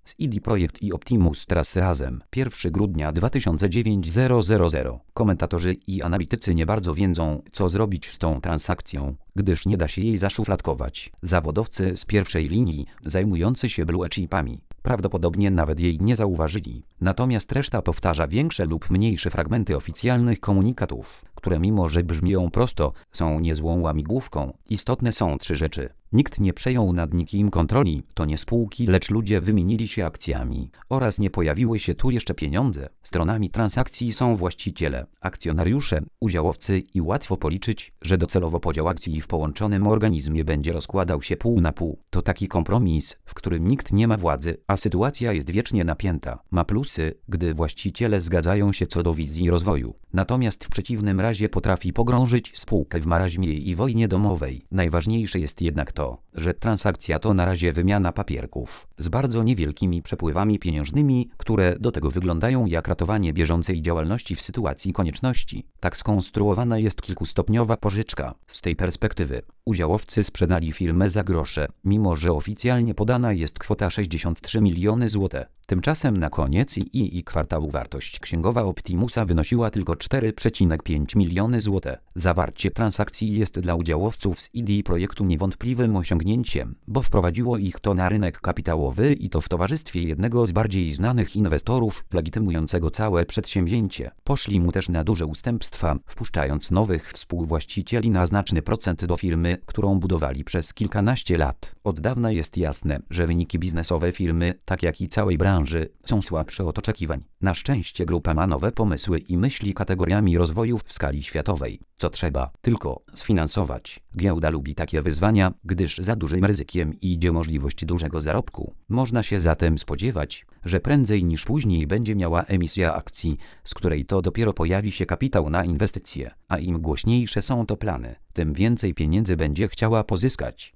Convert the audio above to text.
CD Projekt i Optimus teraz razem. 1 grudnia 2009 000. Komentatorzy i analitycy nie bardzo wiedzą, co zrobić z tą transakcją, gdyż nie da się jej zaszufladkować. Zawodowcy z pierwszej linii, zajmujący się blue chipami, prawdopodobnie nawet jej nie zauważyli. Natomiast reszta powtarza większe lub mniejsze fragmenty oficjalnych komunikatów, które mimo że brzmią prosto, są niezłą łamigłówką. Istotne są 3 rzeczy. Nikt nie przejął nad nikim kontroli, to nie spółki, lecz ludzie wymienili się akcjami. Oraz nie pojawiły się tu jeszcze pieniądze. Stronami transakcji są właściciele, akcjonariusze, udziałowcy i łatwo policzyć, że docelowo podział akcji w połączonym organizmie będzie rozkładał się pół na pół. To taki kompromis, w którym nikt nie ma władzy, a sytuacja jest wiecznie napięta. Ma plusy, gdy właściciele zgadzają się co do wizji rozwoju. Natomiast w przeciwnym razie potrafi pogrążyć spółkę w maraźmie i wojnie domowej. Najważniejsze jest jednak to, że transakcja to na razie wymiana papierków z bardzo niewielkimi przepływami pieniężnymi, które do tego wyglądają jak ratowanie bieżącej działalności w sytuacji konieczności. Tak skonstruowana jest kilkustopniowa pożyczka. Z tej perspektywy udziałowcy sprzedali firmę za grosze, mimo że oficjalnie podana jest kwota 63 miliony złotych. Tymczasem na koniec i kwartału wartość księgowa Optimusa wynosiła tylko 4,5 miliony złotych. Zawarcie transakcji jest dla udziałowców z CD Projektu niewątpliwym osiągnięciem, bo wprowadziło ich to na rynek kapitałowy i to w towarzystwie jednego z bardziej znanych inwestorów, legitymującego całe przedsięwzięcie. Poszli mu też na duże ustępstwa, wpuszczając nowych współwłaścicieli na znaczny procent do firmy, którą budowali przez kilkanaście lat. Od dawna jest jasne, że wyniki biznesowe firmy, tak jak i całej branży, są słabsze od oczekiwań. Na szczęście grupa ma nowe pomysły i myśli kategoriami rozwoju w skali światowej. Co trzeba? Tylko sfinansować. Giełda lubi takie wyzwania, gdyż za dużym ryzykiem idzie możliwość dużego zarobku. Można się zatem spodziewać, że prędzej niż później będzie miała emisja akcji, z której to dopiero pojawi się kapitał na inwestycje. A im głośniejsze są to plany, tym więcej pieniędzy będzie chciała pozyskać.